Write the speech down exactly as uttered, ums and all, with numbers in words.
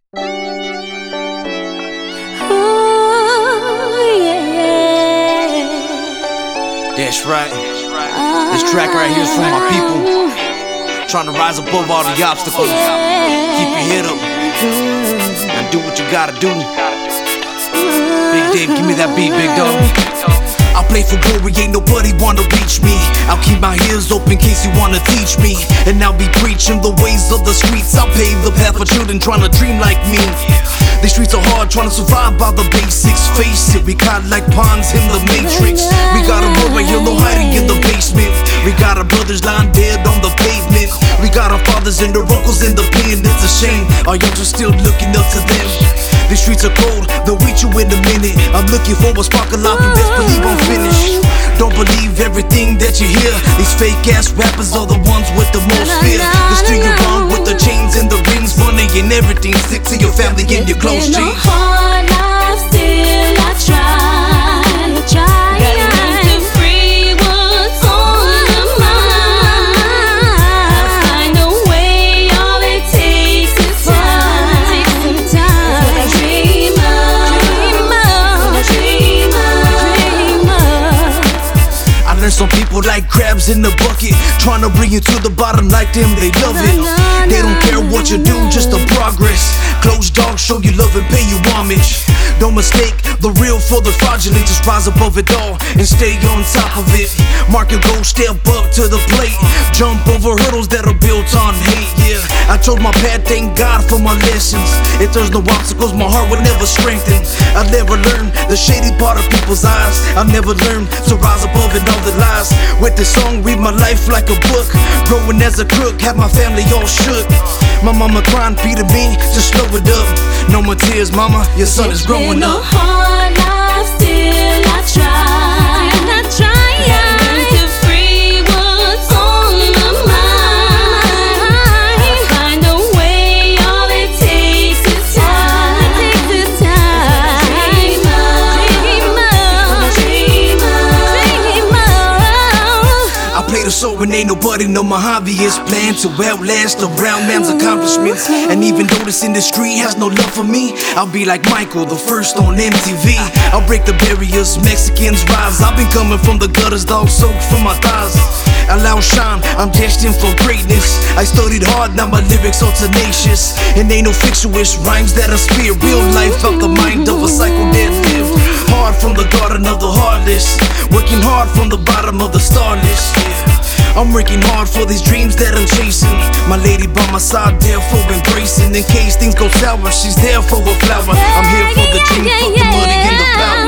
That's right. This track right here is for my people trying to rise above all the obstacles. Keep your head up and do what you gotta do. Big Dave, give me that beat, big dog. I play for glory, ain't nobody wanna reach me. I'll keep my ears open in case you wanna teach me. And I'll be preaching the ways of the streets. I'll pave the path for children trying to dream like me. These streets are hard, trying to survive by the basics. Face it, we caught like pawns in the matrix. We got a war right here, no hiding in the basement. We got our brothers lying dead on the pavement. We got our fathers and their uncles in the pen. It's a shame, our youngsters still looking up to them. These streets are cold, they'll reach you in a minute. I'm looking for a spark of life, you best believe I'm finished. Don't believe everything that you hear. These fake ass rappers are the ones with the most fear. They string you wrong with the chains and the rings, money and everything. Stick to your family and your close jeans. Hard life, still I try, try. Gotta learn to free what's on the mind. I'll find a way, all it takes is time. Take some time. That's what I dream of, dream of, dream of, dream of. I learned some people like crabs in the bucket, trying to bring you to the bottom like them, they love it. They don't care what you do, just the progress. Closed dogs show you love and pay you homage. Don't mistake the real for the fraudulent. Just rise above it all and stay on top of it. Mark your goal, step up to the plate. Jump over hurdles that are built on hate, yeah. I chose my path, thank God for my lessons. If there's no obstacles, my heart would never strengthen. I've never learned the shady part of people's eyes. I've never learned to rise above it all the lies. With this song, read my life like a book. Growing as a crook, had my family all shook. My mama crying, feeding me, just slow it up. No more tears, mama, your son is growing up. Hard life, still I try, I try. Gotta learn to free what's on the mind. I'll find a way, all it takes is time. Takes is time. Dream of, dream of, dream of. I play the soul and ain't nobody know my hobby is plan to outlast the brown man's accomplishments. And even though this industry has no love for me, I'll be like Michael, the first on M T V. I'll break the barriers, Mexicans rise. I've been coming from the gutters, dog soaked from my thighs. Allow shine, I'm destined for greatness. I studied hard, now my lyrics are tenacious. And ain't no fictitious rhymes that I spear. Real life out the mind of a psycho that lived. Hard from the garden of the heartless, working hard from the bottom of the star list, yeah. I'm working hard for these dreams that I'm chasing. My lady by my side, there for embracing. In case things go sour, she's there for a flower. I'm here for the dream, fuck the money and the power.